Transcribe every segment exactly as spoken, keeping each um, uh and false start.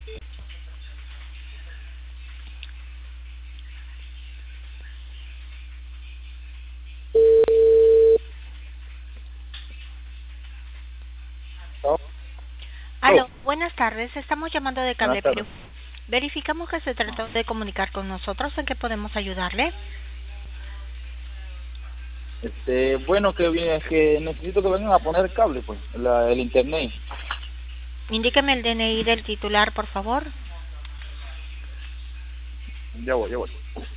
Oh, Aló, oh, buenas tardes. Estamos llamando de buenas Cable Perú. tardes. Verificamos que se trató de comunicar con nosotros. ¿En qué podemos ayudarle? Este, bueno, que bien, es que necesito que vengan a poner el cable, pues, la, el internet. Indíqueme el D N I del titular, por favor. Ya voy, ya voy.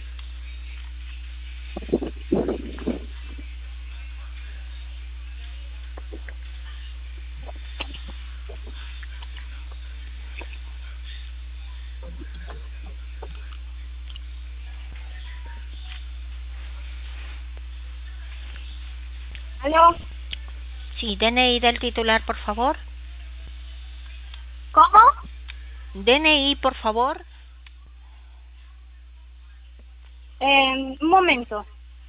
¿Aló? Sí, D N I del titular, por favor. ¿Cómo? D N I, por favor. Eh, un momento.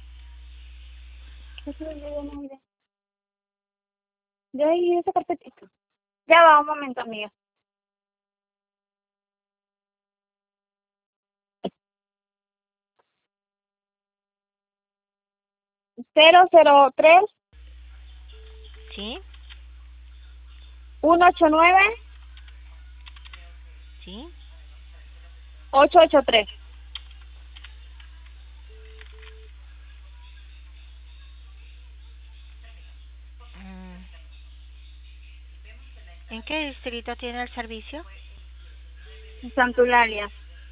De ahí esa carpetita. Ya va, un momento, amiga. Cero cero tres Sí, uno ocho nueve sí. ocho ocho tres. Mm, ¿En qué distrito tiene el servicio? Santularia.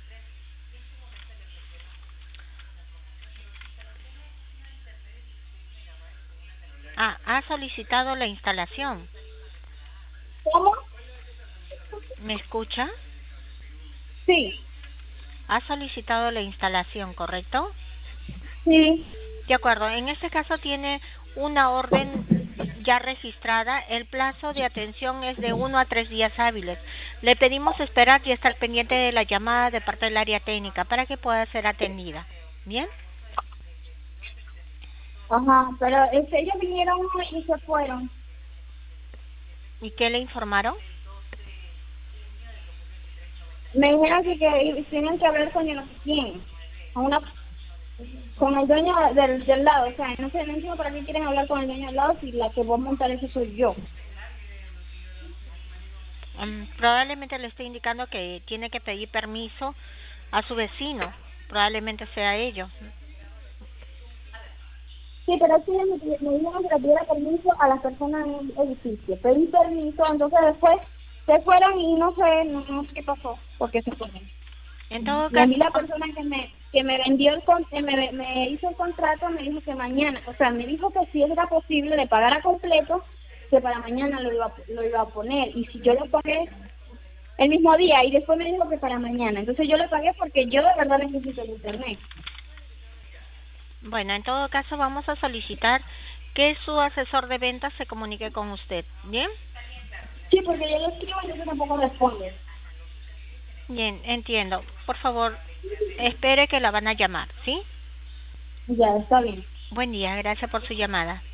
Ah, ha solicitado la instalación. ¿Cómo? ¿Me escucha? Sí. Ha solicitado la instalación, ¿correcto? Sí. De acuerdo. En este caso tiene una orden ya registrada. El plazo de atención es de uno a tres días hábiles. Le pedimos esperar y estar pendiente de la llamada de parte del área técnica para que pueda ser atendida. ¿Bien? Ajá, pero este, ellos vinieron y se fueron. ¿Y qué le informaron? Me dijeron que, que tienen que hablar con yo no sé quién. Con una con el dueño del, del lado, o sea, no sé, no entiendo para qué quieren hablar con el dueño del lado si la que va a montar eso soy yo. Um, probablemente le estoy indicando que tiene que pedir permiso a su vecino. Probablemente sea ello. Sí, pero sí me, me dijeron que le pidiera permiso a las personas en el edificio. Pedí permiso, entonces después se fueron y no sé, no, no sé qué pasó, porque se fueron. En todo Y a caso, mí la persona que me que me vendió el con, que me, me hizo el contrato me dijo que mañana, o sea, me dijo que si era posible de pagar a completo, que para mañana lo iba, lo iba a poner. Y si yo lo pagué el mismo día y después me dijo que para mañana. Entonces yo lo pagué porque yo de verdad necesito el internet. bueno, en todo caso vamos a solicitar que su asesor de ventas se comunique con usted. ¿Bien? Sí, porque yo lo escribo y yo tampoco responde. Bien, entiendo. Por favor, espere que la van a llamar, ¿sí? Ya, está bien. Buen día, gracias por su llamada.